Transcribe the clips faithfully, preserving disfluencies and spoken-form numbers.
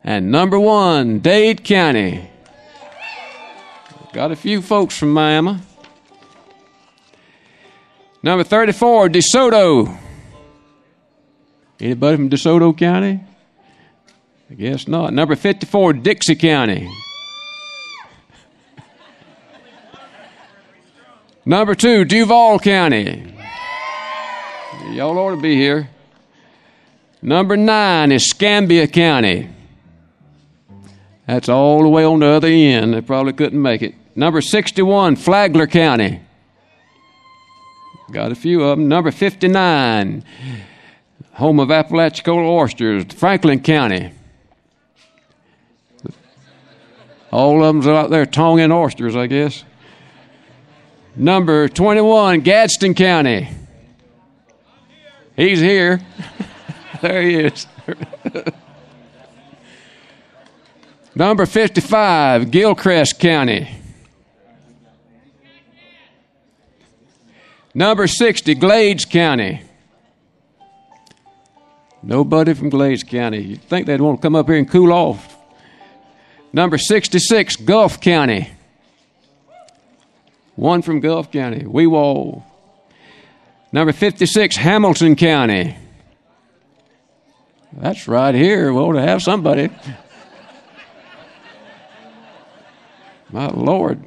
And number one, Dade County. Got a few folks from Miami. Number thirty-four, DeSoto. Anybody from DeSoto County? I guess not. Number fifty-four, Dixie County. Number two, Duval County. Y'all ought to be here. Number nine is Scambia County. That's all the way on the other end. They probably couldn't make it. Number sixty-one, Flagler County. Got a few of them. Number fifty-nine, home of Apalachicola oysters, Franklin County. All of them's out there tonguing oysters, I guess. Number twenty-one, Gadsden County. He's here. There he is. Number fifty-five, Gilchrist County. Number sixty, Glades County. Nobody from Glades County. You'd think they'd want to come up here and cool off. Number sixty-six, Gulf County. One from Gulf County, Weewall. Number fifty-six, Hamilton County. That's right here. We ought to have somebody. My Lord.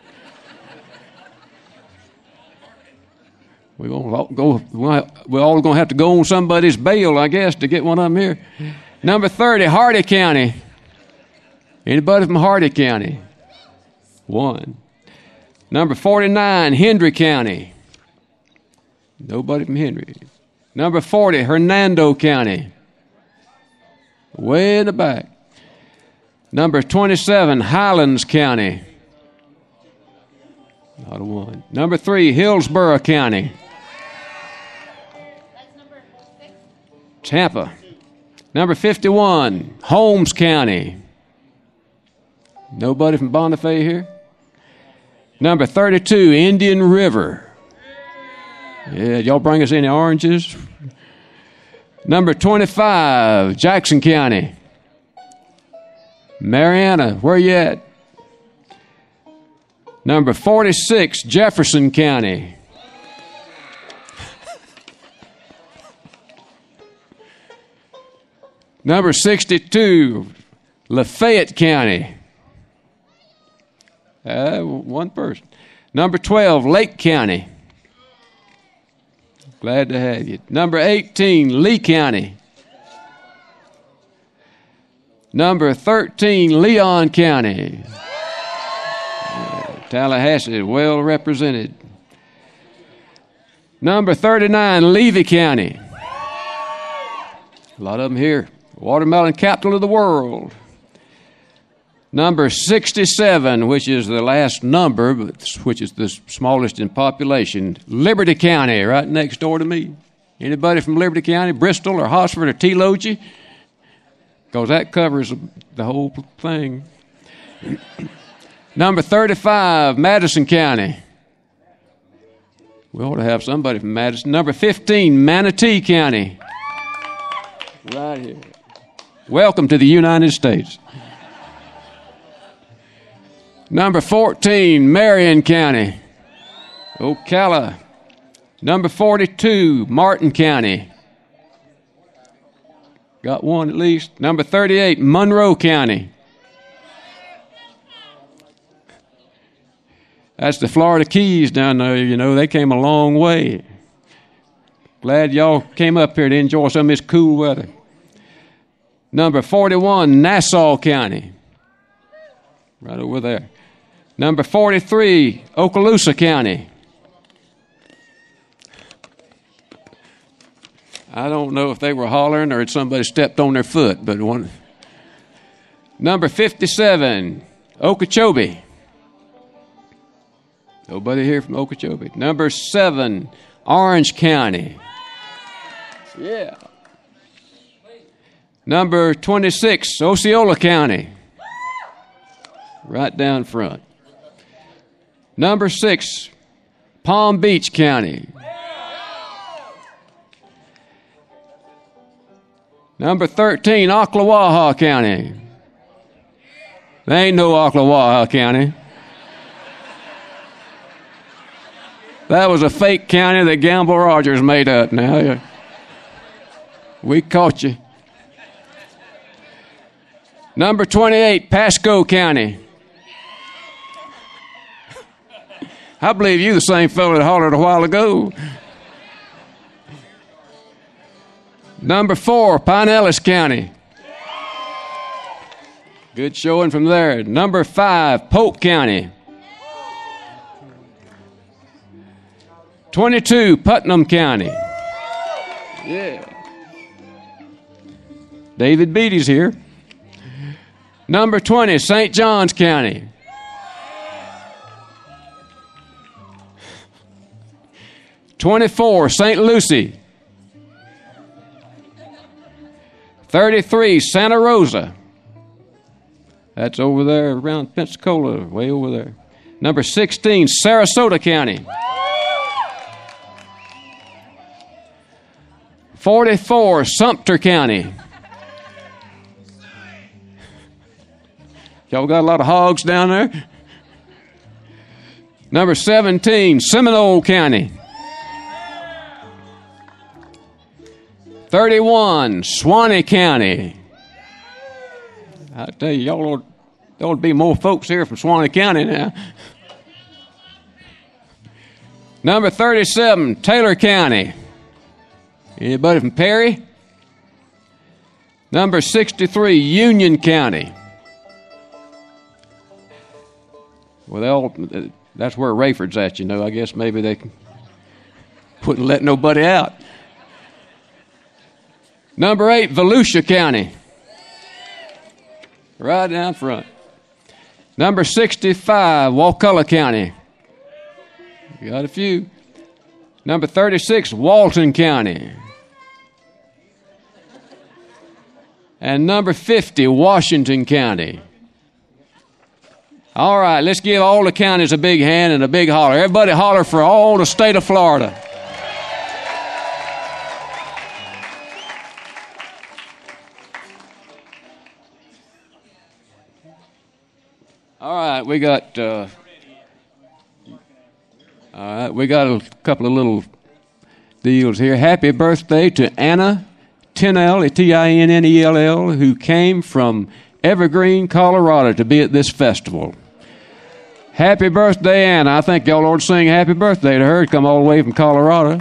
We're gonna go. We're all going to have to go on somebody's bail, I guess, to get one of them here. Number thirty, Hardy County. Anybody from Hardy County? One. Number forty-nine, Hendry County. Nobody from Hendry. Number forty, Hernando County. Way in the back. Number twenty-seven, Highlands County. Not a one. Number three, Hillsborough County. That's number six. Tampa. Number fifty-one, Holmes County. Nobody from Bonifay here? Number thirty-two, Indian River. Yeah, y'all bring us any oranges? Number twenty-five, Jackson County. Mariana, where you at? Number forty-six, Jefferson County. Number sixty-two, Lafayette County. Uh, one person. Number twelve, Lake County. Glad to have you. Number eighteen, Lee County. Number thirteen, Leon County. Yeah, Tallahassee, well represented. Number thirty-nine, Levy County. A lot of them here. Watermelon capital of the world. Number sixty-seven, which is the last number, but which is the smallest in population, Liberty County, right next door to me. Anybody from Liberty County, Bristol or Hosford or Telogy? Because that covers the whole thing. Number thirty-five, Madison County. We ought to have somebody from Madison. Number fifteen, Manatee County. Right here. Welcome to the United States. Number fourteen, Marion County. Ocala. Number forty-two, Martin County. Got one at least. Number thirty-eight, Monroe County. That's the Florida Keys down there, you know. They came a long way. Glad y'all came up here to enjoy some of this cool weather. Number forty-one, Nassau County. Right over there. Number forty-three, Okaloosa County. I don't know if they were hollering or if somebody stepped on their foot, but one. Number fifty-seven, Okeechobee. Nobody here from Okeechobee. Number seven, Orange County. Yeah. Number twenty-six, Osceola County. Right down front. Number six, Palm Beach County. Number thirteen, Ocklawaha County. There ain't no Ocklawaha County. That was a fake county that Gamble Rogers made up. Now, we caught you. Number twenty-eight, Pasco County. I believe you the same fellow that hollered a while ago. Number four, Pinellas County. Good showing from there. Number five, Polk County. twenty-two, Putnam County. Yeah. David Beatty's here. Number twenty, Saint Johns County. twenty-four, Saint Lucie. thirty-three, Santa Rosa. That's over there around Pensacola, way over there. Number sixteen, Sarasota County. forty-four, Sumter County. Y'all got a lot of hogs down there? Number seventeen, Seminole County. thirty-one, Suwannee County. I tell you, y'all ought, there ought to be more folks here from Suwannee County now. Number thirty-seven, Taylor County. Anybody from Perry? Number sixty-three, Union County. Well, they all, that's where Rayford's at, you know. I guess maybe they wouldn't let nobody out. Number eight, Volusia County. Right down front. Number sixty-five, Wakulla County. You got a few. Number thirty-six, Walton County. And number fifty, Washington County. All right, let's give all the counties a big hand and a big holler. Everybody holler for all the state of Florida. All right, we got uh, all right, we got a couple of little deals here. Happy birthday to Anna Tinnell, T I N N E L L, who came from Evergreen, Colorado, to be at this festival. Happy birthday, Anna. I think y'all ought to sing happy birthday to her to come all the way from Colorado.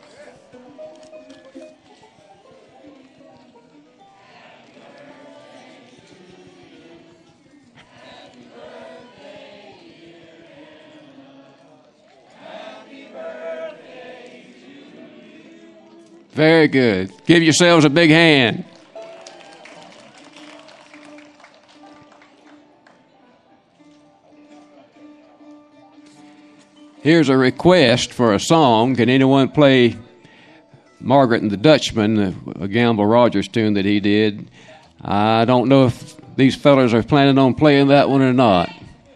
Very good. Give yourselves a big hand. Here's a request for a song. Can anyone play Margaret and the Dutchman, a Gamble Rogers tune that he did? I don't know if these fellas are planning on playing that one or not,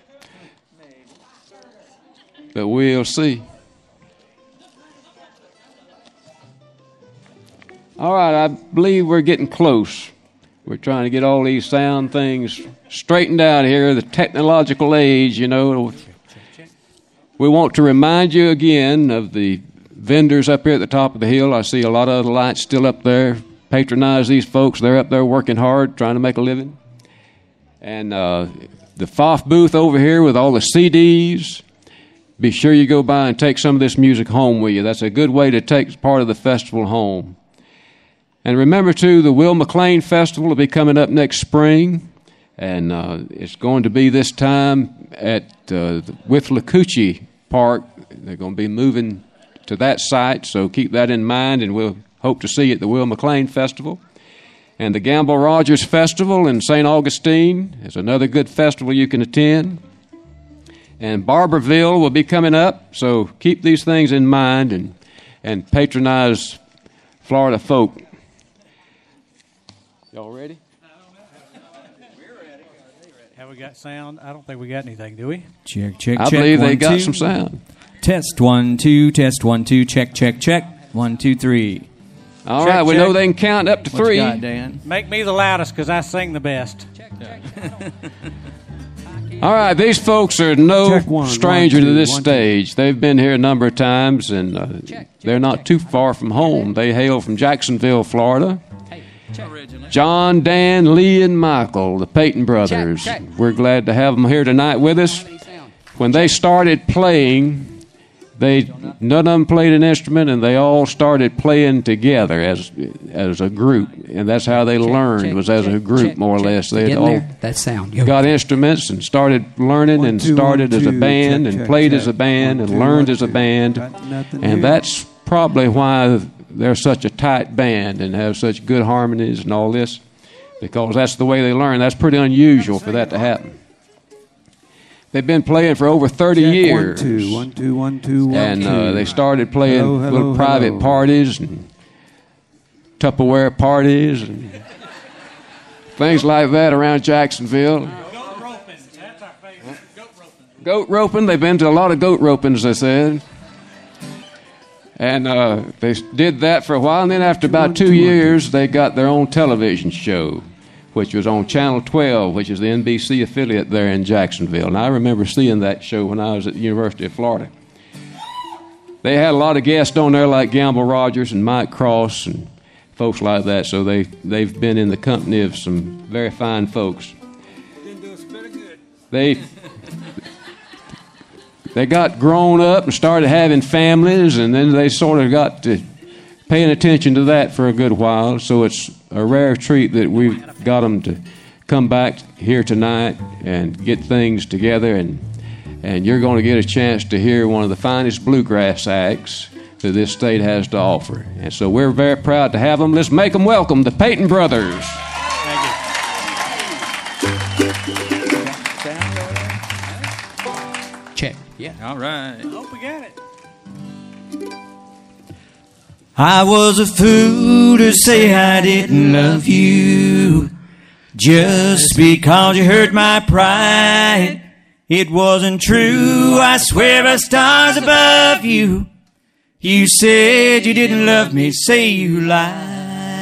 but we'll see. All right, I believe we're getting close. We're trying to get all these sound things straightened out here, the technological age, you know. We want to remind you again of the vendors up here at the top of the hill. I see a lot of the lights still up there. Patronize these folks. They're up there working hard, trying to make a living. And uh, the F O F booth over here with all the C Ds. Be sure you go by and take some of this music home with you. That's a good way to take part of the festival home. And remember, too, the Will McLean Festival will be coming up next spring. And uh, it's going to be this time at uh, Withlacoochee Park. They're going to be moving to that site, so keep that in mind, and we'll hope to see you at the Will McLean Festival. And the Gamble Rogers Festival in Saint Augustine is another good festival you can attend. And Barberville will be coming up, so keep these things in mind and, and patronize Florida folk. Y'all ready? Have we got sound? I don't think we got anything, do we? Check, check, I check. believe one, they got two. some sound. Test one, two, test one, two, check, check, check. One, two, three. All Check, right, we check. know they can count up to What three. you got, Dan? Make me the loudest because I sing the best. Check, check. All right, these folks are no Check one, stranger one, two, to this one, two. stage. They've been here a number of times, and uh, they're not too far from home. They hail from Jacksonville, Florida. John, Dan, Lee, and Michael, the Payton brothers. Check, check. We're glad to have them here tonight with us. When they started playing, they none of them played an instrument, and they all started playing together as as a group, and that's how they learned check, was as a check, group, check, more or check. less. They Get in all there. That sound. Yo. got instruments and started learning One, and two, started one, as a two, band check, and check, played check. as a band One, and two, learned one, as a two. band, Got nothing and here. that's probably why they're such a tight band and have such good harmonies and all this, because that's the way they learn. That's pretty unusual for that to happen. They've been playing for over thirty Check, years. One, two, one, two, one, two, one, And two. uh, they started playing Hello, hello, little private hello. parties and Tupperware parties and things like that around Jacksonville. Goat roping. That's our favorite. Goat roping. Goat roping. They've been to a lot of goat ropings, they said. And uh, they did that for a while, and then after about two years, they got their own television show, which was on Channel twelve, which is the N B C affiliate there in Jacksonville. And I remember seeing that show when I was at the University of Florida. They had a lot of guests on there like Gamble Rogers and Mike Cross and folks like that, so they, they've been in the company of some very fine folks. They... They got grown up and started having families, and then they sort of got to paying attention to that for a good while. So it's a rare treat that we've got them to come back here tonight and get things together, and and you're going to get a chance to hear one of the finest bluegrass acts that this state has to offer. And so we're very proud to have them. Let's make them welcome, the Payton Brothers. Check. Yeah. All right. I hope we got it. I was a fool to say I didn't love you just because you hurt my pride. It wasn't true, I swear by stars above you. You said you didn't love me, say you lied.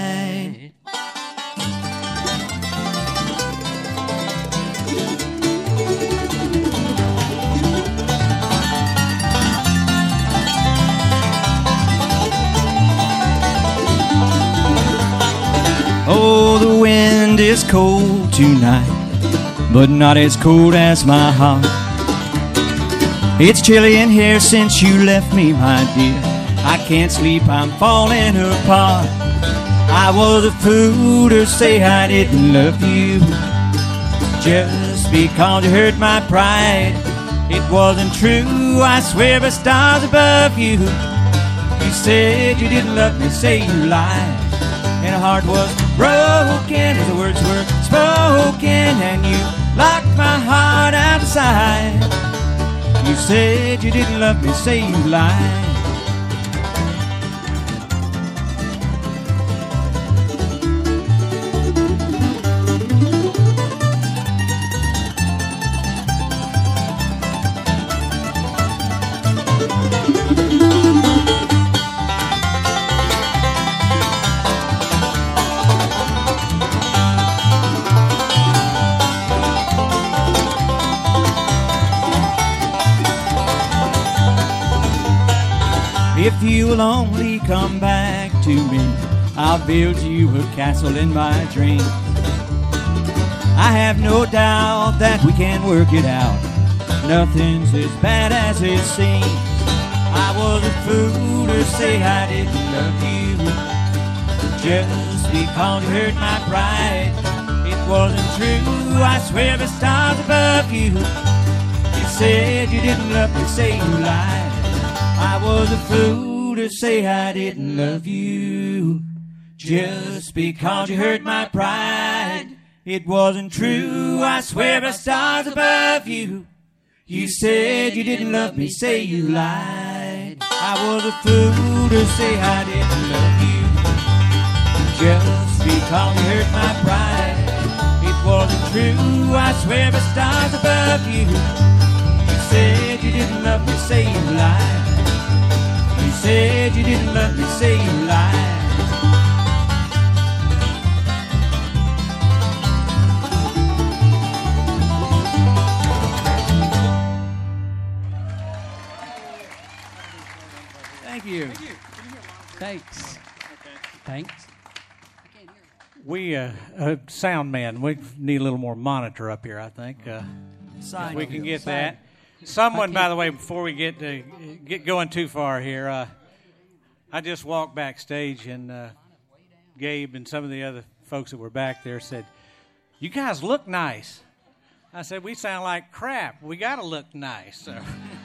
Oh, the wind is cold tonight, but not as cold as my heart. It's chilly in here since you left me, my dear. I can't sleep, I'm falling apart. I was a fool to say I didn't love you just because you hurt my pride. It wasn't true, I swear by stars above you. You said you didn't love me, say you lied. And her heart was broken as the words were spoken, and you locked my heart outside. You said you didn't love me, say you lied. If you will only come back to me, I'll build you a castle in my dreams. I have no doubt that we can work it out. Nothing's as bad as it seems. I was a fool to say I didn't love you just because you hurt my pride. It wasn't true, I swear by stars above you. You said you didn't love me, say you lied. I was a fool to say I didn't love you just because you hurt my pride. It wasn't true, I swear by stars above you. You said you didn't love me, say you lied. I was a fool to say I didn't love you just because you hurt my pride. It wasn't true, I swear by stars above you. You said you didn't love me, say you lied. You said you didn't love me, say you lied. Thanks. Thanks. We, uh, uh, sound man, we need a little more monitor up here, I think. Uh, Sign we can get Sign. that. Someone, by the way, before we get to, get going too far here, uh, I just walked backstage and uh, Gabe and some of the other folks that were back there said, "You guys look nice." I said, "We sound like crap. We got to look nice." So.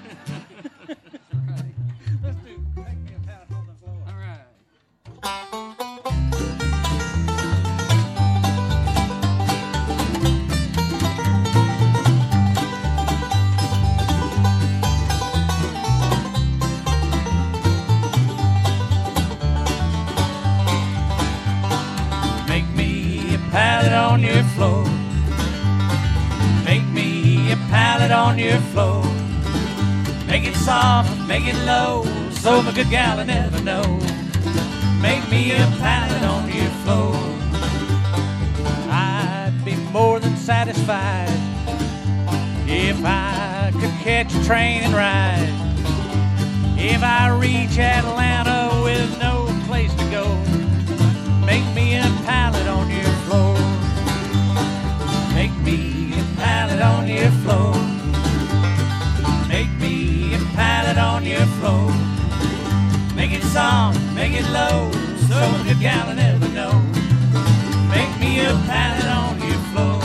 Let's do, make me a pound on the floor. All right. Make me a pallet on your floor. Make me a pallet on your floor. Make it soft, make it low, so my good gal will never know. Make me a pallet on your floor. I'd be more than satisfied if I could catch a train and ride. If I reach Atlanta with no place to go, make me a pallet on your floor. Make me a pallet on your floor. Make me a pallet on your floor. Make it soft, make it low, so a good gal will never know. Make me a pallet on your floor.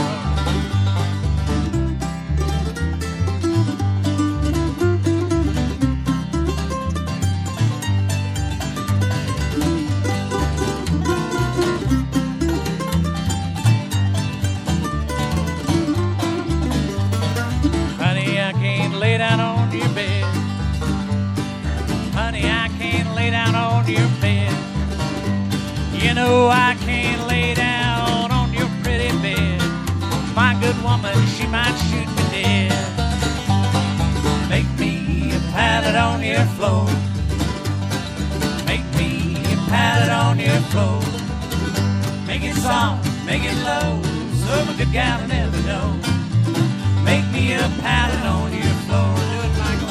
Honey, I can't lay down on your bed. Honey, I can't lay down on your bed. You know I can't lay down on your pretty bed. My good woman, she might shoot me dead. Make me a pallet on your floor. Make me a pallet on your floor. Make it soft, make it low, so my good gal will never know. Make me a pallet on your floor. Do it, Michael.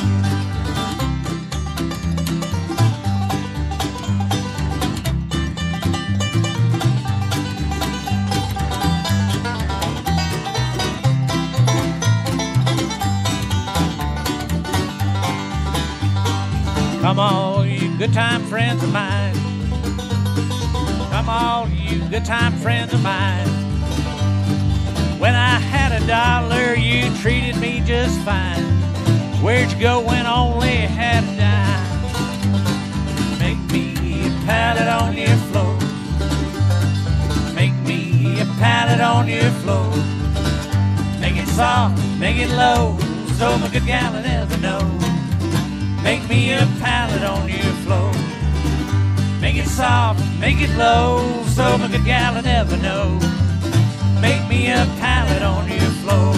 Come all you good time friends of mine. Come all you good time friends of mine. When I had a dollar, you treated me just fine. Where'd you go when I only had a dime? Make me a pallet on your floor. Make me a pallet on your floor. Make it soft, make it low, so my good gal will never know. Make me a pallet on your floor. Make it soft, make it low, so my good gal will never know. Make me a pallet on your floor.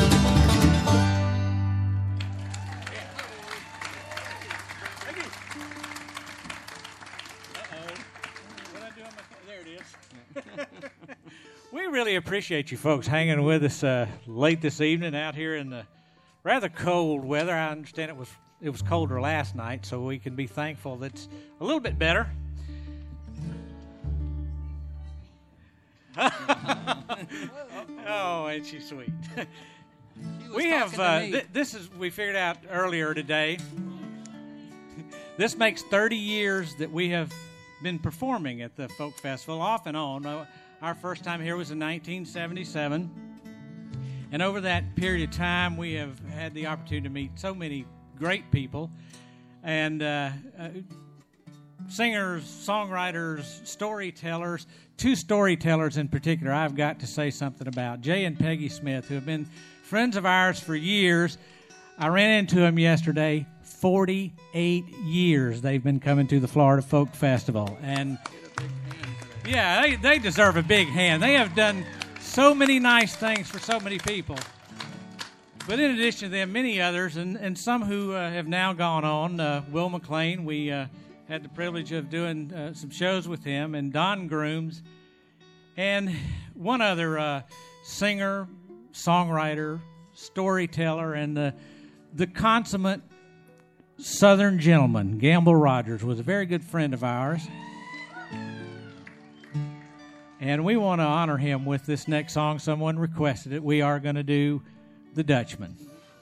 We really appreciate you folks hanging with us uh, late this evening out here in the rather cold weather. I understand it was it was colder last night, so we can be thankful that it's a little bit better. Oh, ain't she sweet? We have uh, th- this is we figured out earlier today. This makes thirty years that we have been performing at the Folk Festival off and on. Uh, our first time here was in nineteen seventy-seven, and over that period of time, we have had the opportunity to meet so many great people, and uh, uh, singers, songwriters, storytellers. Two storytellers in particular I've got to say something about. Jay and Peggy Smith, who have been friends of ours for years. I ran into them yesterday. forty-eight years they've been coming to the Florida Folk Festival. And, yeah, they, they deserve a big hand. They have done so many nice things for so many people. But in addition to them, many others, and, and some who uh, have now gone on. Uh, Will McLean, we... Uh, had the privilege of doing uh, some shows with him, and Don Grooms, and one other uh, singer, songwriter, storyteller, and the the consummate Southern gentleman, Gamble Rogers, was a very good friend of ours. And we want to honor him with this next song. Someone requested it. We are going to do The Dutchman.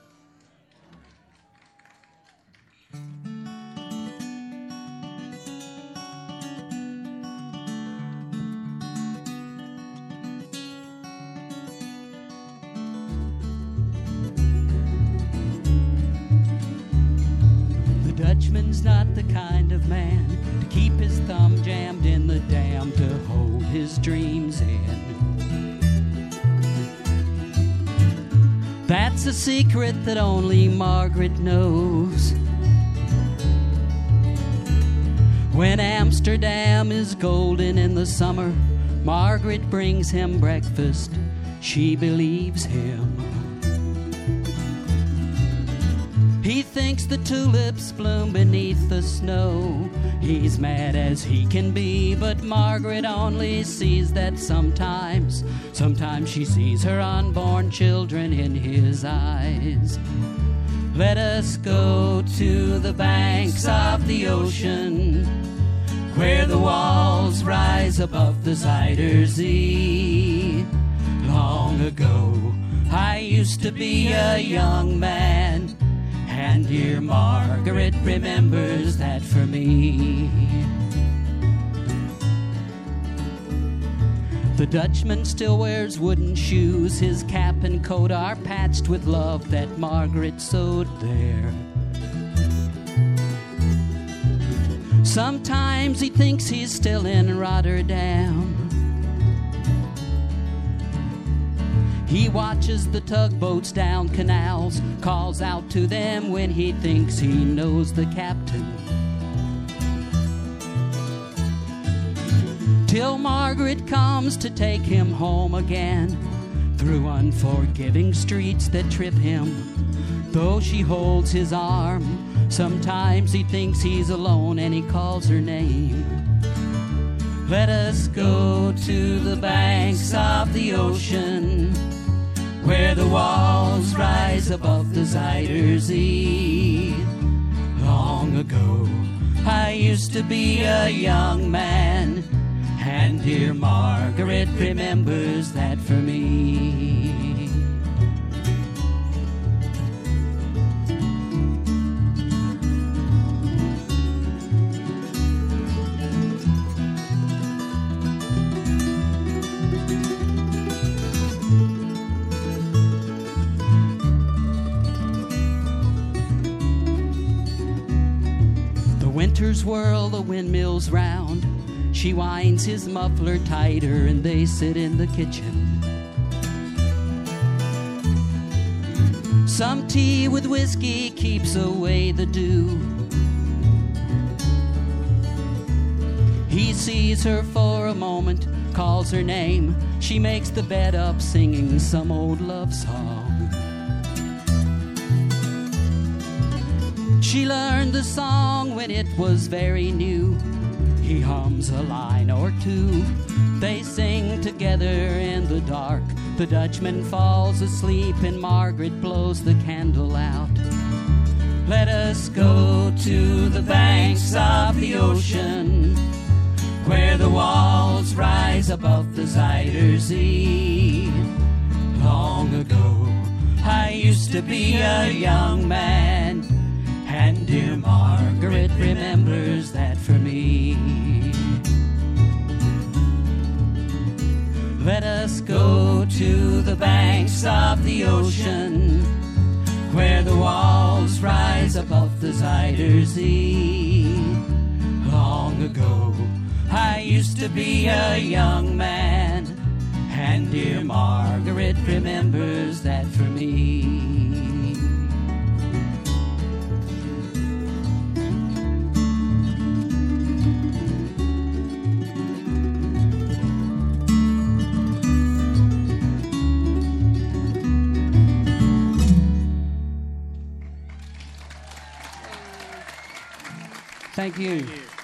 Dutchman's not the kind of man to keep his thumb jammed in the dam to hold his dreams in. That's a secret that only Margaret knows. When Amsterdam is golden in the summer, Margaret brings him breakfast. She believes him. He thinks the tulips bloom beneath the snow. He's mad as he can be, but Margaret only sees that sometimes. Sometimes she sees her unborn children in his eyes. Let us go to the banks of the ocean, where the walls rise above the Zuider Zee. Long ago, I used to be a young man, and dear Margaret remembers that for me. The Dutchman still wears wooden shoes. His cap and coat are patched with love that Margaret sewed there. Sometimes he thinks he's still in Rotterdam. He watches the tugboats down canals, calls out to them when he thinks he knows the captain. Till Margaret comes to take him home again, through unforgiving streets that trip him. Though she holds his arm, sometimes he thinks he's alone and he calls her name. Let us go to the banks of the ocean, where the walls rise above the Zuider Zee. Long ago, I used to be a young man, and dear Margaret remembers that for me. Winters whirl the windmills round. She winds his muffler tighter and they sit in the kitchen. Some tea with whiskey keeps away the dew. He sees her for a moment, calls her name. She makes the bed up singing some old love song. She learned the song when it was very new. He hums a line or two. They sing together in the dark. The Dutchman falls asleep and Margaret blows the candle out. Let us go to the banks of the ocean, where the walls rise above the Zuider Zee. Long ago, I used to be a young man, and dear Margaret remembers that for me. Let us go to the banks of the ocean, where the walls rise above the Zuider Zee. Long ago, I used to be a young man, and dear Margaret remembers that for me. Thank you. Thank you.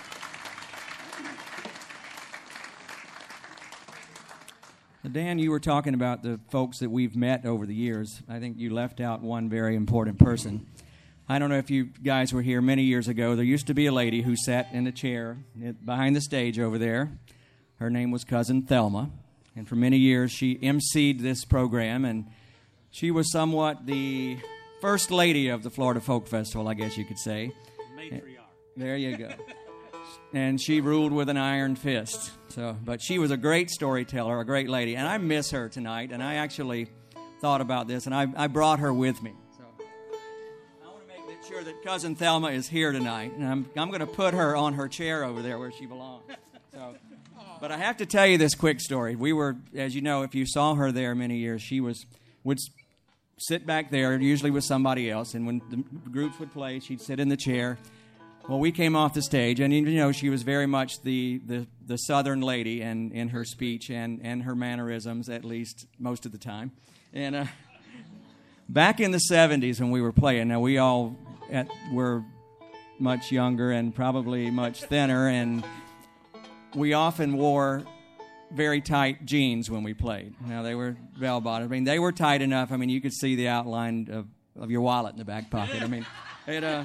Dan, you were talking about the folks that we've met over the years. I think you left out one very important person. I don't know if you guys were here many years ago. There used to be a lady who sat in a chair behind the stage over there. Her name was Cousin Thelma, and for many years she emceed this program, and she was somewhat the first lady of the Florida Folk Festival, I guess you could say. Matriarch. There you go. And she ruled with an iron fist. So, but she was a great storyteller, a great lady, and I miss her tonight. And I actually thought about this, and I, I brought her with me. So I want to make sure that Cousin Thelma is here tonight, and I'm I'm going to put her on her chair over there where she belongs. So, but I have to tell you this quick story. We were, as you know, if you saw her there many years, she was would sit back there, usually with somebody else, and when the groups would play, she'd sit in the chair. Well, we came off the stage, and, you know, she was very much the, the, the Southern lady in, in her speech and, and her mannerisms, at least most of the time. And uh, back in the seventies when we were playing, now we all at, were much younger and probably much thinner, and we often wore very tight jeans when we played. Now, they were bell-bottom. I mean, they were tight enough. I mean, you could see the outline of, of your wallet in the back pocket. I mean, it... Uh,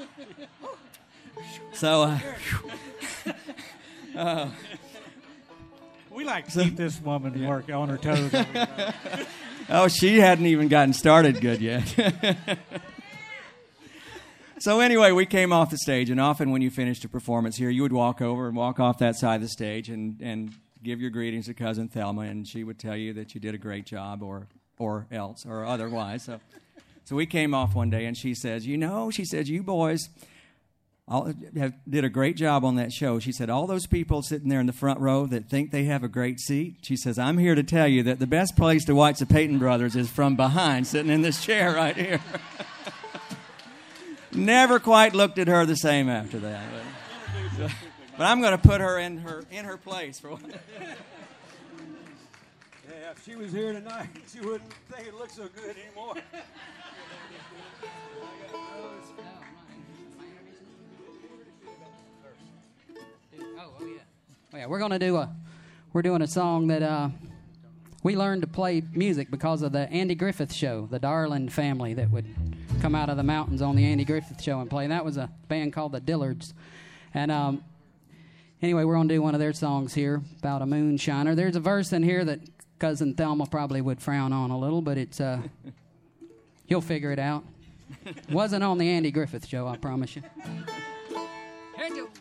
So, uh, uh, we like to keep this woman yeah. work on her toes. Oh, she hadn't even gotten started good yet. So anyway, we came off the stage, and often when you finished a performance here, you would walk over and walk off that side of the stage and, and give your greetings to Cousin Thelma, and she would tell you that you did a great job, or or else, or otherwise. So, so we came off one day, and she says, you know, she says, you boys... All, have, did a great job on that show. She said, all those people sitting there in the front row that think they have a great seat, she says, I'm here to tell you that the best place to watch the Payton Brothers is from behind, sitting in this chair right here. Never quite looked at her the same after that. But, but I'm going to put her in her in her place. For Yeah, if she was here tonight, she wouldn't think it looked so good anymore. Oh, oh yeah. Oh, yeah. We're gonna do a, we're doing a song that uh, we learned to play music because of the Andy Griffith Show, the Darland family that would come out of the mountains on the Andy Griffith Show and play. And that was a band called the Dillards. And um, anyway, we're gonna do one of their songs here about a moonshiner. There's a verse in here that Cousin Thelma probably would frown on a little, but it's uh, you'll figure it out. Wasn't on the Andy Griffith Show, I promise you. Here it goes.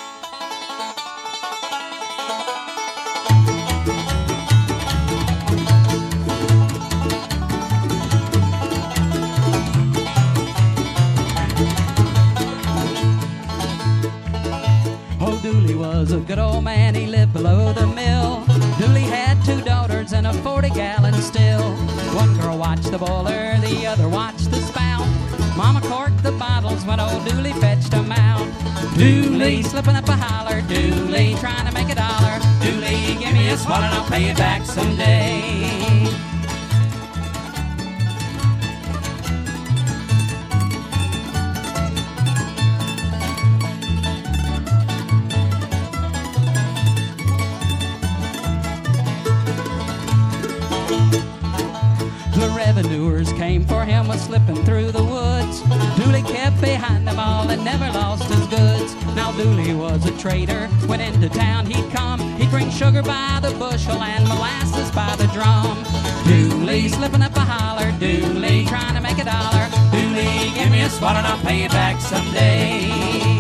Dooley was a good old man, he lived below the mill. Dooley had two daughters and a forty-gallon still. One girl watched the boiler, the other watched the spout. Mama corked the bottles when old Dooley fetched them out. Dooley slipping up a holler, Dooley trying to make a dollar. Dooley, give me a swallow and I'll pay you back someday. Revenuers came for him, was slipping through the woods. Dooley kept behind them all and never lost his goods. Now Dooley was a trader, when into town he'd come. He'd bring sugar by the bushel and molasses by the drum. Dooley slipping up a holler, Dooley trying to make a dollar. Dooley, give me a swallow and I'll pay you back someday.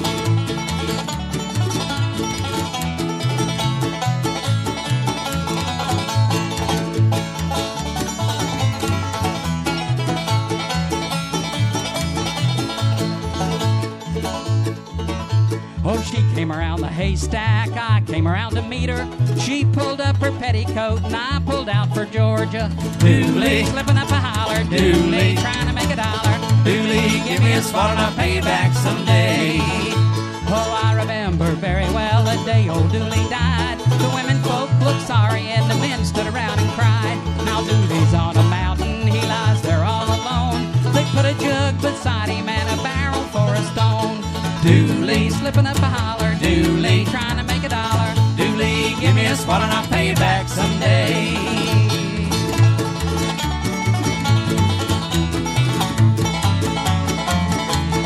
Oh, she came around the haystack, I came around to meet her. She pulled up her petticoat and I pulled out for Georgia. Dooley, slipping up a holler, Dooley, trying to make a dollar. Dooley, give me a swallow and I'll pay you back someday. Oh, I remember very well the day old Dooley died. The women folk looked sorry and the men stood around and cried. Now Dooley's on a mountain, he lies there all alone. They put a jug beside him and a barrel for a stone. Dooley, slipping up a holler, Dooley, trying to make a dollar. Dooley, give me a swallow and I'll pay you back someday.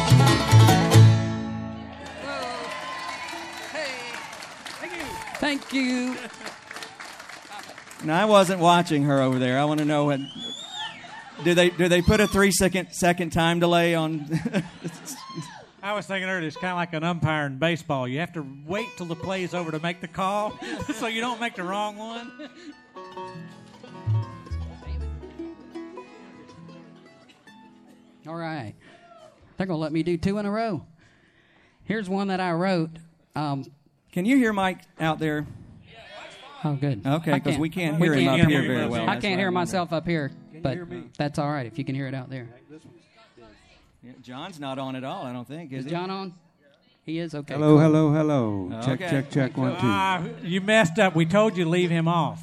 Hey, thank you. Thank you. Now, I wasn't watching her over there. I want to know what. Do they do they put a three second second time delay on? I was thinking earlier, it's kind of like an umpire in baseball. You have to wait till the play is over to make the call, so you don't make the wrong one. All right. They're going to let me do two in a row. Here's one that I wrote. Um, Can you hear Mike out there? oh, good. Okay, I because can't- we can't we hear him can't up hear here him. very well. I That's can't why hear I'm myself up here, but hear me? that's all right if you can hear it out there. Yeah, John's not on at all, I don't think. Is, Is he? John on? He is? Okay. Hello, cool. hello, hello. Okay. Check, check, check. One, two. Ah, you messed up. We told you to leave him off.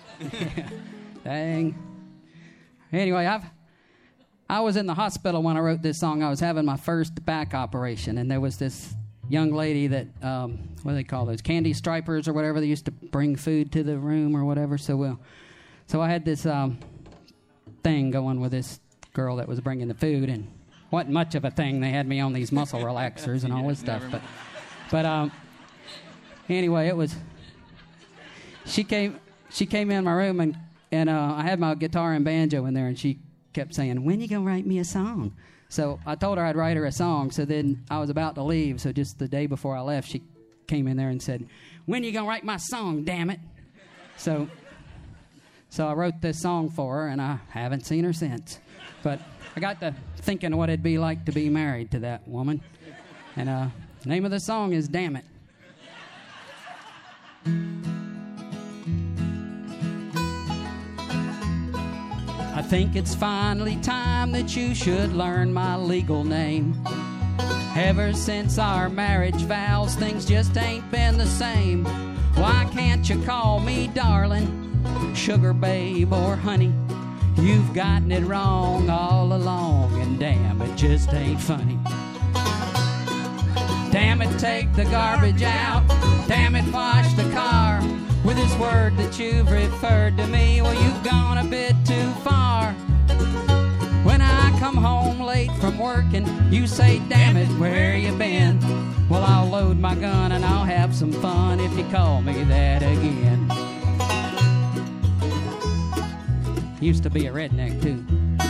Dang. Anyway, I've I was in the hospital when I wrote this song. I was having my first back operation, and there was this young lady that, um, what do they call those, candy stripers or whatever. They used to bring food to the room or whatever. So, well, so I had this um, thing going with this girl that was bringing the food, and wasn't much of a thing. They had me on these muscle relaxers and all this stuff. But, but um, anyway, it was. She came. She came in my room, and and uh, I had my guitar and banjo in there, and she kept saying, "When you gonna write me a song?" So I told her I'd write her a song. So then I was about to leave. So just the day before I left, she came in there and said, "When you gonna write my song? Damn it!" So, so I wrote this song for her, and I haven't seen her since. But I got to thinking what it'd be like to be married to that woman. And uh, the name of the song is "Damn It." I think it's finally time that you should learn my legal name. Ever since our marriage vows, things just ain't been the same. Why can't you call me darling, sugar babe, or honey? You've gotten it wrong all along, and damn, it just ain't funny. Damn it, take the garbage out. Damn it, wash the car. With this word that you've referred to me, well, you've gone a bit too far. When I come home late from working, you say, "Damn it, where you been?" Well, I'll load my gun and I'll have some fun if you call me that again. Used to be a redneck, too.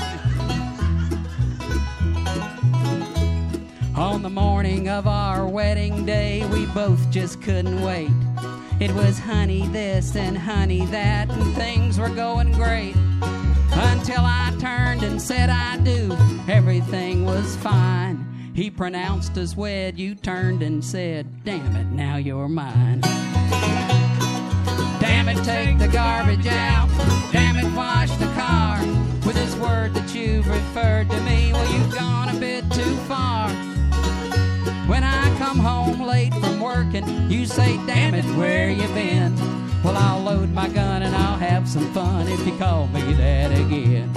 On the morning of our wedding day, we both just couldn't wait. It was honey this and honey that, and things were going great. Until I turned and said I do, everything was fine. He pronounced us wed, you turned and said, "Damn it, now you're mine." Damn it, take the garbage out. Damn it, wash the car. With this word that you've referred to me, well, you've gone a bit too far. When I come home late from working, you say, "Damn it, where you been?" Well, I'll load my gun and I'll have some fun if you call me that again.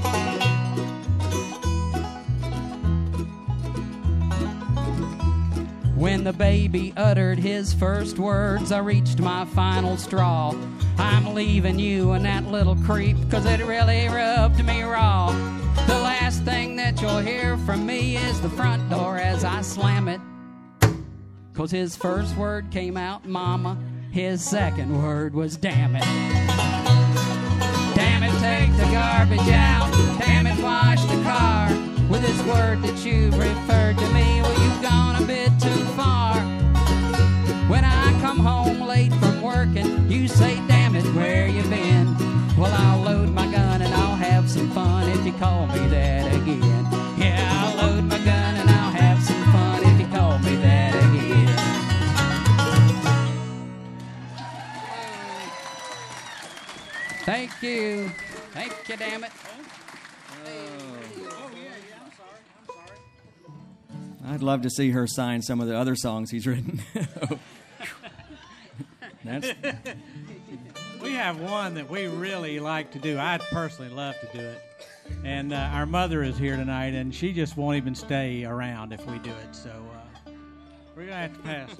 When the baby uttered his first words, I reached my final straw. I'm leaving you and that little creep, 'cause it really rubbed me raw. The last thing that you'll hear from me is the front door as I slam it. 'Cause his first word came out, mama. His second word was damn it. Damn it, take the garbage out. Damn it, wash the car. With this word that you've referred to me, well, you've gone a bit too far. When I come home late from working, you say, "Damn it, where you been?" Well, I'll load my gun and I'll have some fun if you call me that again. Yeah, I'll load my gun and I'll have some fun if you call me that again. Thank you. Thank you, damn it. I'd love to see her sign some of the other songs he's written. That's We have one that we really like to do. I'd personally love to do it. And uh, our mother is here tonight, and she just won't even stay around if we do it. So uh, we're going to have to pass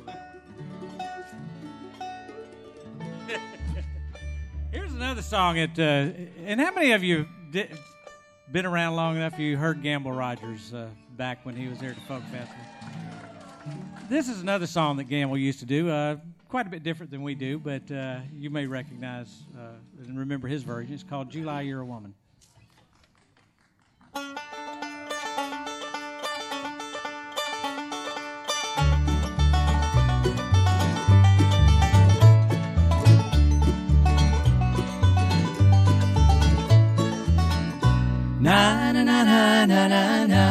it. Here's another song. That, uh, and how many of you did, been around long enough you heard Gamble Rogers uh, back when he was here at the Folk Festival? This is another song that Gamble used to do. Uh, quite a bit different than we do, but uh, you may recognize uh, and remember his version. It's called July, You're a Woman. Na na na na na na na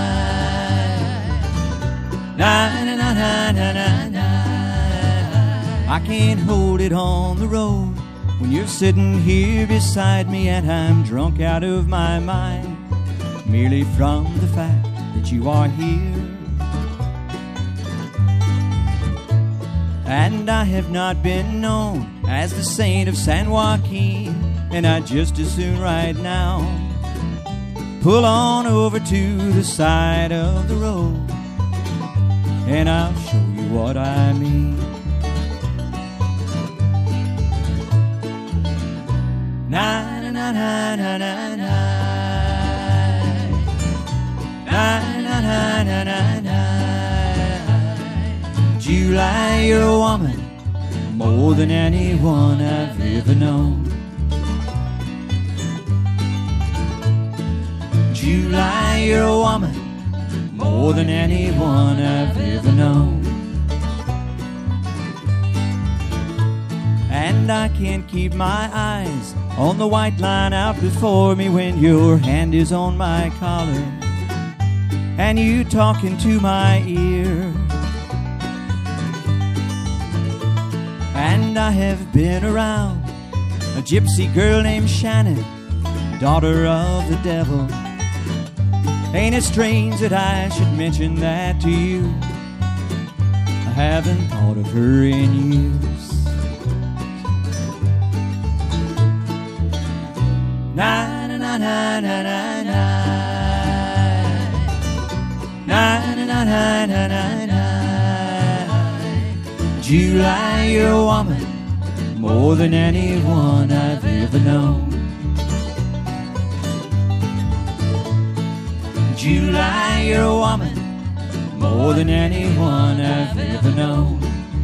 na na na na na na. I can't hold it on the road when you're sitting here beside me and I'm drunk out of my mind, merely from the fact that you are here. And I have not been known as the saint of San Joaquin, and I'd just as soon right now pull on over to the side of the road, and I'll show you what I mean. Na na na na na na na na na na na na na. July, you're a woman more than anyone I've ever known. July, you're a woman more than anyone I've ever known. And I can't keep my eyes on the white line out before me when your hand is on my collar and you talking to my ear. And I have been around a gypsy girl named Shannon, daughter of the devil. Ain't it strange that I should mention that to you? I haven't thought of her in years. Na na na na na na na na na na na na na na. July, you're a woman more than anyone I've ever known. July, you're a woman more than anyone I've ever known.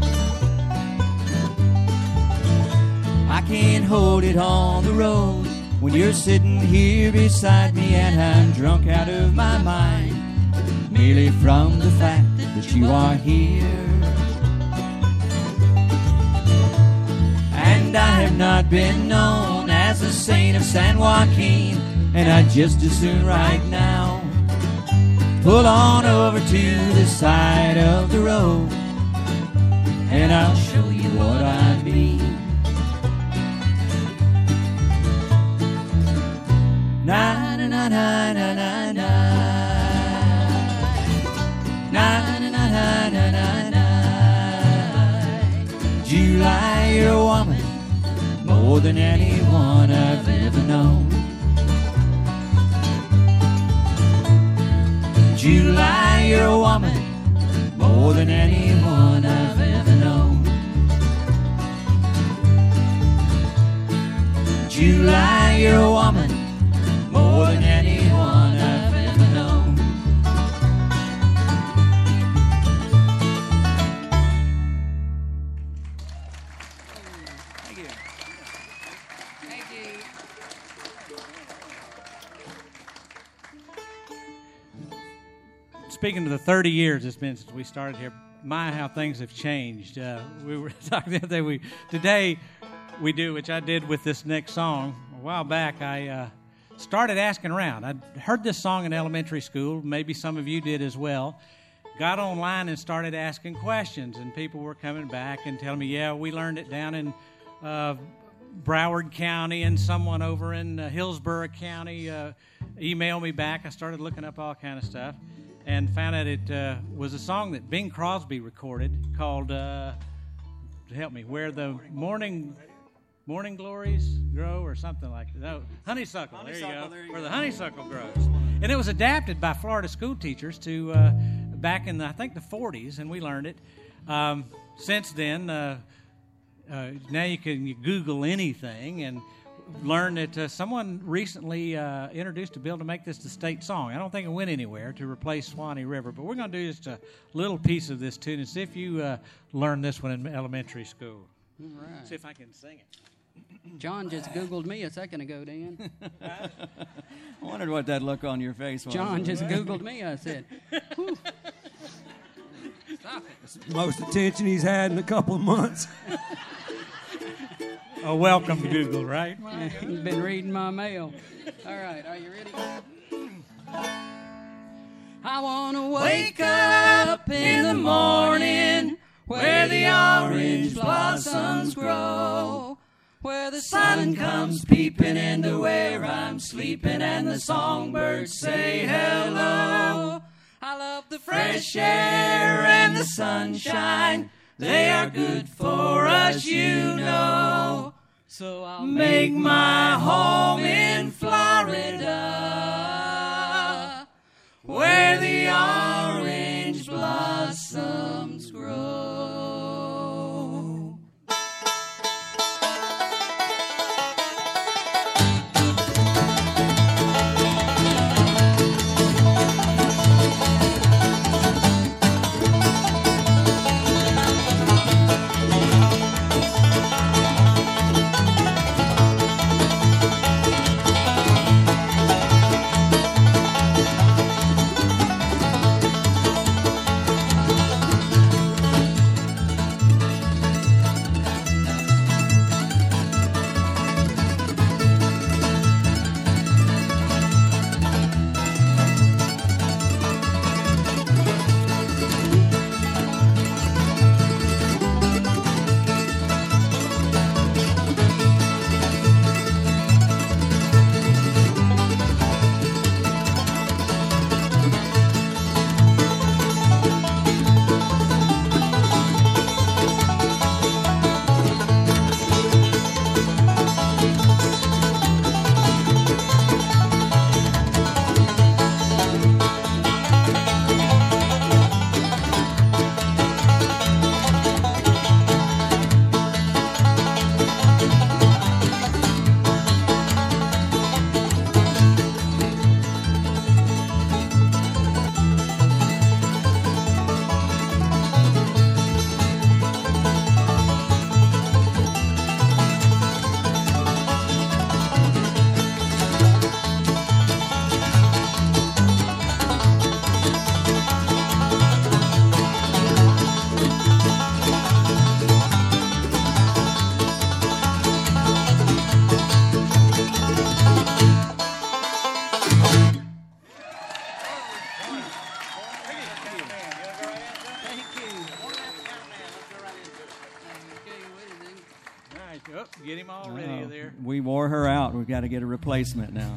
I can't hold it on the road when you're sitting here beside me and I'm drunk out of my mind, merely from the fact that you are here. And I have not been known as the saint of San Joaquin, and I'd just as soon right now pull on over to the side of the road, and I'll show you what I mean. Na na na na na na na na na na na na na. July, you're a woman more than anyone I've ever known. July, you're a woman more than anyone I've ever known. July, you're a woman more than anyone I've ever known. Thank you. Thank you. Speaking of the thirty years it's been since we started here, my, how things have changed. Uh, we were talking the other day. We, today we do, which I did with this next song. A while back, I uh, started asking around. I'd heard this song in elementary school. Maybe some of you did as well. Got online and started asking questions, and people were coming back and telling me, yeah, we learned it down in uh, Broward County, and someone over in uh, Hillsborough County uh, emailed me back. I started looking up all kind of stuff and found out it uh, was a song that Bing Crosby recorded called, uh, help me, Where the Morning Morning Glories Grow, or something like that. No, Honeysuckle, honeysuckle there you go, there you Where go. The honeysuckle grows. And it was adapted by Florida school teachers to uh, back in, the, I think, the forties, and we learned it. Um, since then, uh, uh, now you can you Google anything, and learned that uh, someone recently uh, introduced a bill to make this the state song. I don't think it went anywhere to replace Swanee River, but we're going to do just a little piece of this tune and see if you uh, learned this one in elementary school. All right. See if I can sing it. John just Googled me a second ago, Dan. I wondered what that look on your face was. John just Googled me, I said. Whew. Stop it. Most attention he's had in a couple of months. Oh, welcome to Google, right? He's been reading my mail. All right, are you ready? I want to wake up in the morning where the orange blossoms grow, where the sun comes peeping into where I'm sleeping and the songbirds say hello. I love the fresh air and the sunshine. They are good for us, you know. So I'll make my home in Florida, where the orange blossoms grow. Oh, get him all ready Oh, there. We wore her out. We've got to get a replacement now.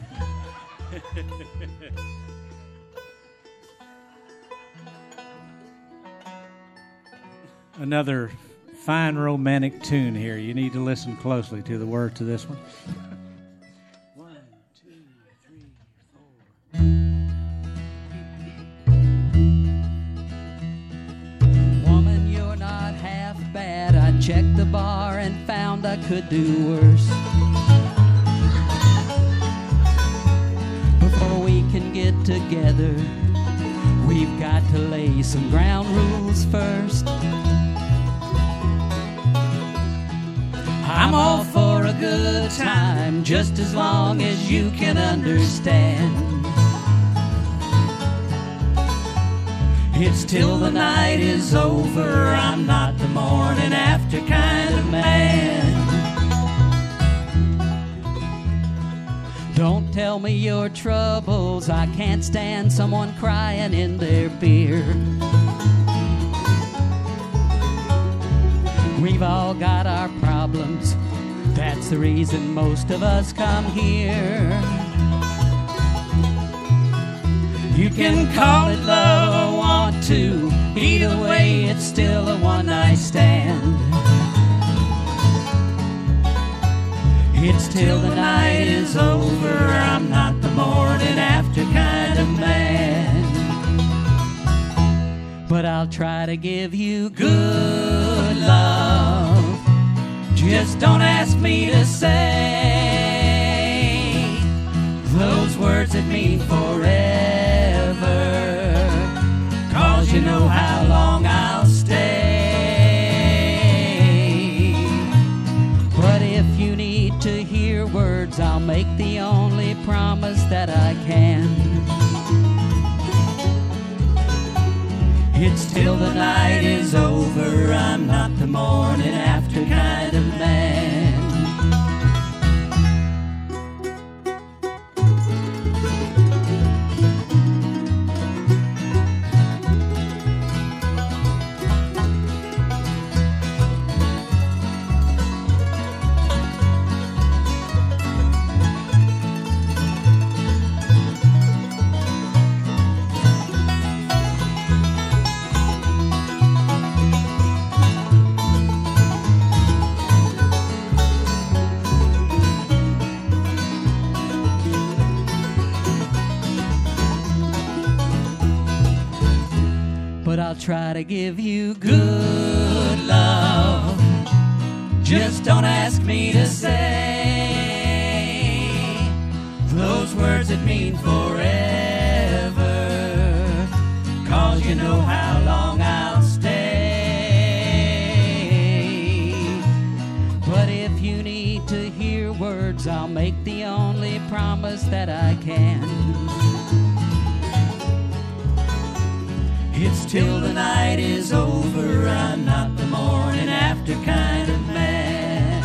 Another fine romantic tune here. You need to listen closely to the words to this one. One, two, three, four. Woman, you're not half bad. I checked the bar and found I could do worse. Before we can get together, we've got to lay some ground rules first. I'm all for a good time, just as long as you can understand. It's till the night is over, I'm not the morning after kind of man. Don't tell me your troubles, I can't stand someone crying in their beer. We've all got our problems, that's the reason most of us come here. You can call it love or want to, either way it's still a one-night stand. It's till the night is over, I'm not the morning after kind of man. But I'll try to give you good love, just don't ask me to say words that mean forever, 'cause you know how long I'll stay. But if you need to hear words, I'll make the only promise that I can. It's till the night is over, I'm not the morning after kind of man. But I'll try to give you good love. Just don't ask me to say those words that mean forever, 'cause you know how long I'll stay. But if you need to hear words, I'll make the only promise that I can. It's till the night is over, I'm not the morning after kind of man.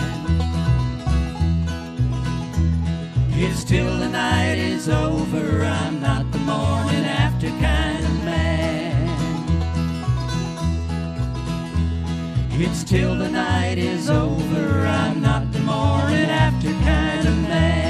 It's till the night is over, I'm not the morning after kind of man. It's till the night is over, I'm not the morning after kind of man.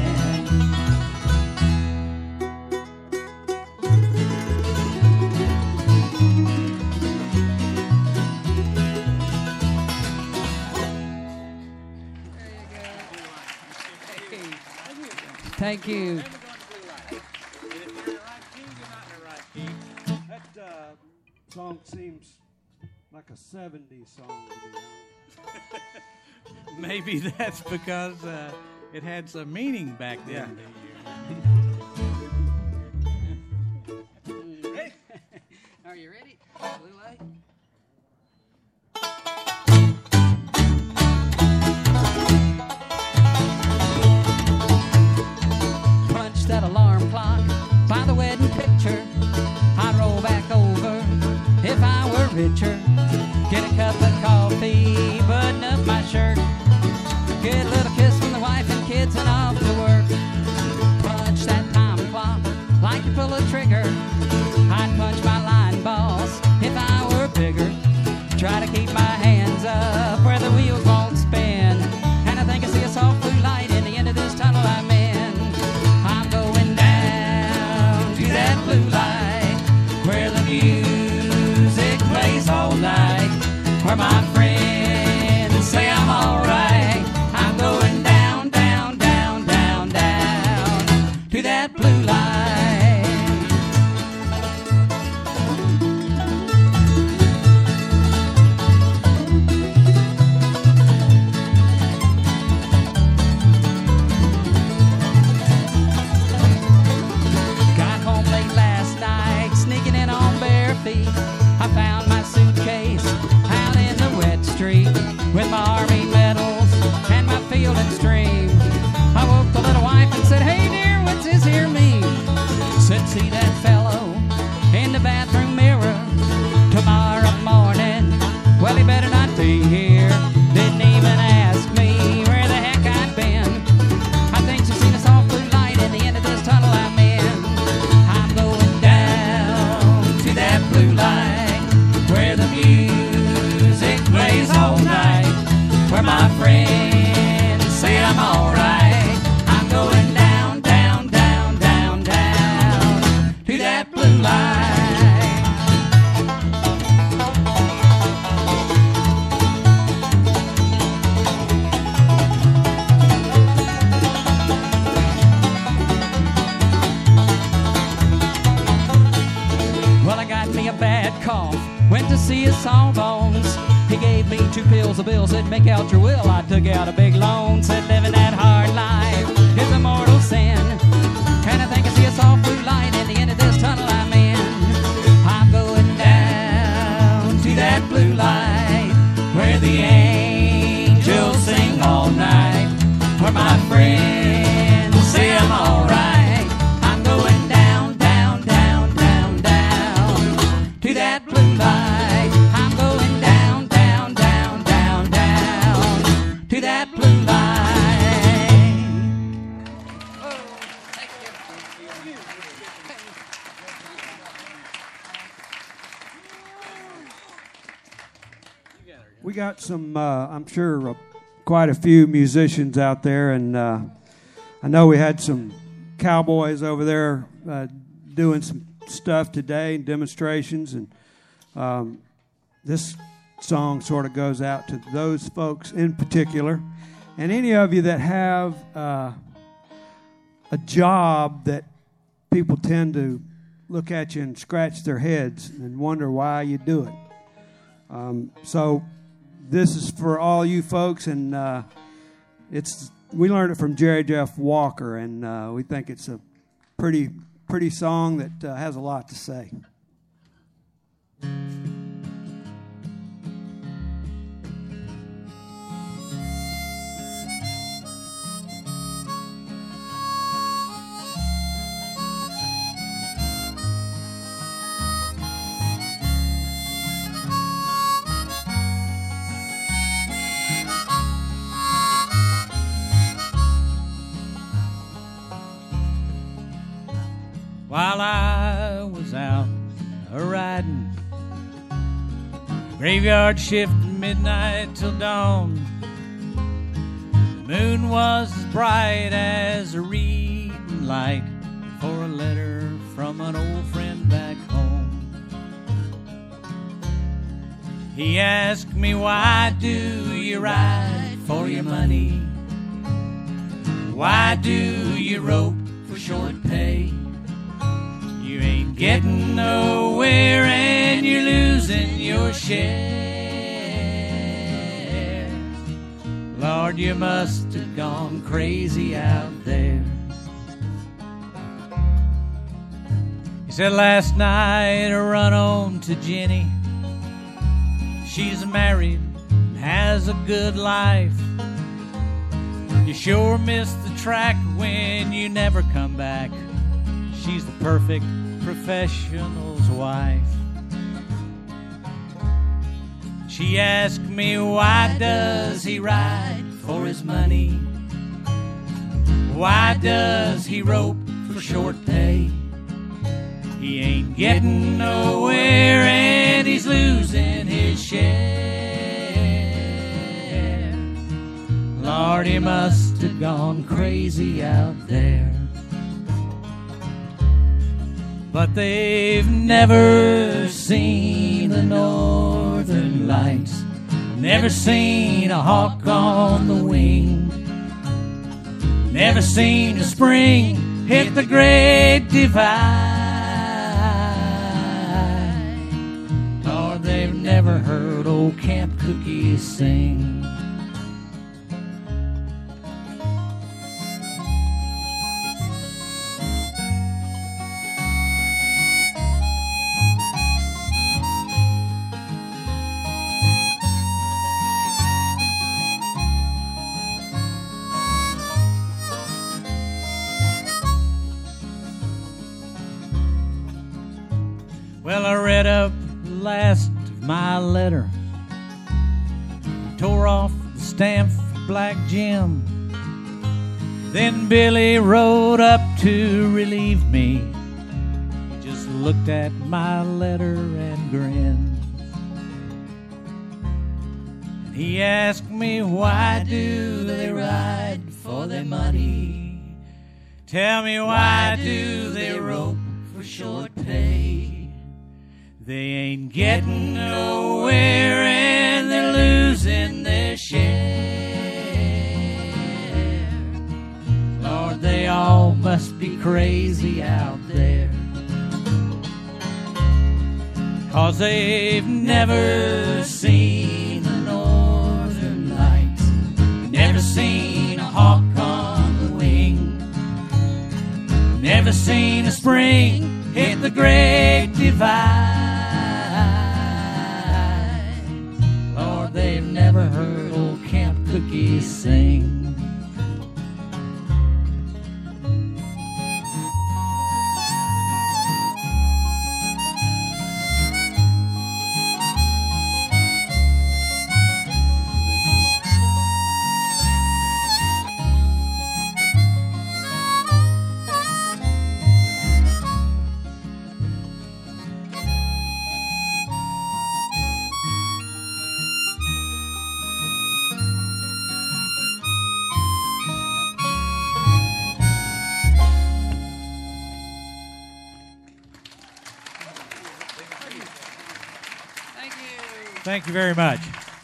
Thank you. That uh, song seems like a seventies song to me. Maybe that's because uh, it had some meaning back then. Ready? Are you ready? Blue light. That alarm clock by the wedding picture, I'd roll back over if I were richer. Get a cup of coffee, button up my shirt, get a little kiss from the wife and kids and off to work. Punch that time clock like you pull a trigger. I'd punch my line boss if I were bigger. Try to keep my hands up where the wheels won't spin, and I think I see a soft blue light in the end of this tunnel I'm in. Blue light, where the music plays all night, where my friends say I'm alright. I'm going down, down, down, down, down to that blue light. I found my suitcase out in the wet street with my army medals and my field and stream. I woke the little wife and said, "Hey dear, what's this here mean?" Said, "See that fellow in the bathroom mirror tomorrow morning? Well, he better not be here." Didn't even ask me where the heck I'd been. I think she's seen a soft blue light in the end of this tunnel I'm in. I'm going down to that blue light, where the music plays all night, where my friends say I'm alright. I'm going down, down, down, down, down to that blue light. Well, I got me a bad cough, went to see his sawbones. He gave me two pills of bills that make out your will. I took out a big loan, said living that hard life is a mortal sin. And I We got some, uh, I'm sure, uh, quite a few musicians out there, and uh, I know we had some cowboys over there uh, doing some stuff today, demonstrations, and um, this song sort of goes out to those folks in particular, and any of you that have uh, a job that people tend to look at you and scratch their heads and wonder why you do it. Um, so this is for all you folks, and uh, it's we learned it from Jerry Jeff Walker, and uh, we think it's a pretty pretty song that uh, has a lot to say. While I was out a-riding, graveyard shift midnight till dawn, the moon was as bright as a reading light for a letter from an old friend back home. He asked me, why do you ride for your money? Why do you rope for short pay? You ain't getting nowhere and you're losing your share. Lord, you must have gone crazy out there. He said, last night I run on to Jenny. She's married and has a good life. You sure miss the track when you never come back. She's the perfect professional's wife. She asked me, why does he ride for his money? Why does he rope for short pay? He ain't getting nowhere and he's losing his share. Lord, he must have gone crazy out there. But they've never seen the northern lights, never seen a hawk on the wing, never seen a spring hit the great divide, or they've never heard old Camp Cookie sing. Well, I read up the last of my letter, tore off the stamp for Black Jim. Then Billy rode up to relieve me. He just looked at my letter and grinned. And he asked me, why do they ride for their money? Tell me, why do they rope for short pay? They ain't getting nowhere and they're losing their share. Lord, they all must be crazy out there, 'cause they've never seen the northern lights, never seen a hawk on the wing, never seen a spring hit the great divide. They've never heard old Camp Cookie sing. Thank you very much.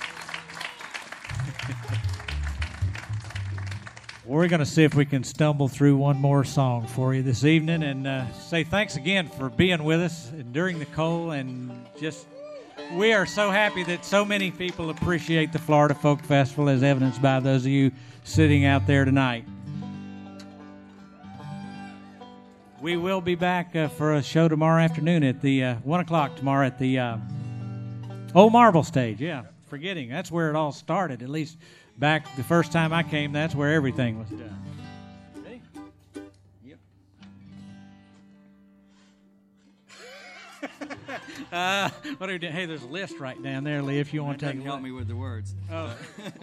We're going to see if we can stumble through one more song for you this evening and uh, say thanks again for being with us during the cold, and just we are so happy that so many people appreciate the Florida Folk Festival, as evidenced by those of you sitting out there tonight. We will be back uh, for a show tomorrow afternoon at the uh, one o'clock tomorrow at the uh, Old Marble Stage. Yeah, forgetting that's where it all started. At least back the first time I came, that's where everything was done. Ready? Yep. uh, what are we doing? Hey, there's a list right down there, Lee. If you want to take a look. Help me with the words. Oh.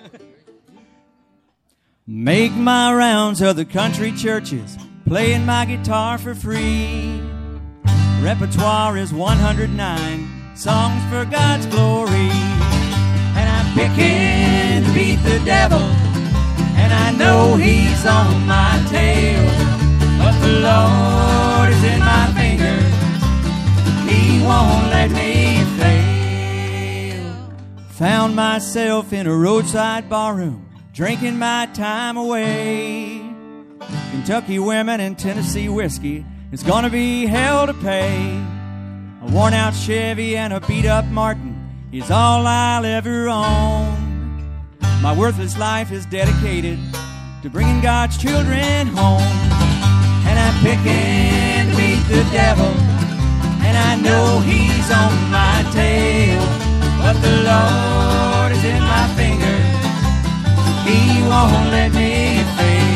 Make my rounds of the country churches, playing my guitar for free. Repertoire is one hundred nine songs for God's glory. And I'm picking to beat the devil, and I know he's on my tail. But the Lord is in my fingers, he won't let me fail. Found myself in a roadside barroom, drinking my time away. Kentucky women and Tennessee whiskey, it's gonna be hell to pay. A worn out Chevy and a beat up Martin is all I'll ever own. My worthless life is dedicated to bringing God's children home. And I'm picking to beat the devil, and I know he's on my tail. But the Lord is in my fingers, he won't let me fail.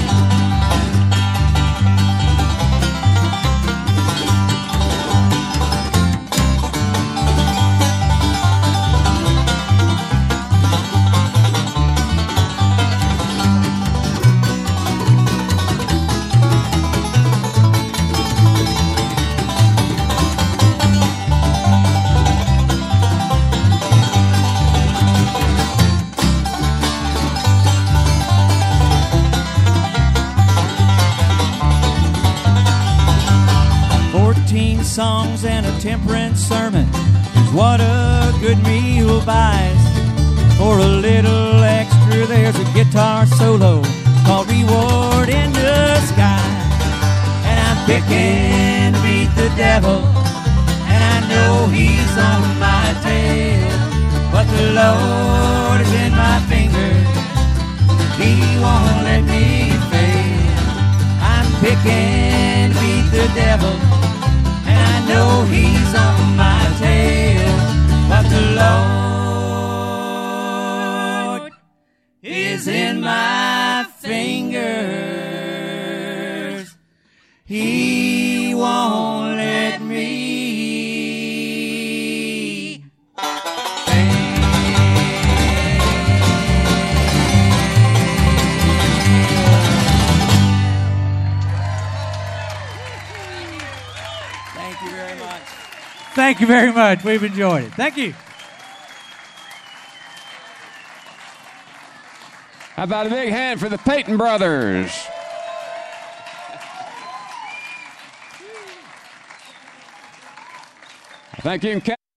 Songs and a temperance sermon is what a good meal buys. For a little extra, there's a guitar solo called Reward in the Sky. And I'm picking to beat the devil, and I know he's on my tail. But the Lord is in my fingers, he won't let me fail. I'm picking to beat the devil, I know he's on my tail. But the Lord is in my fingers, he won't let me Thank you very much. We've enjoyed it. Thank you. How about a big hand for the Payton brothers? Thank you.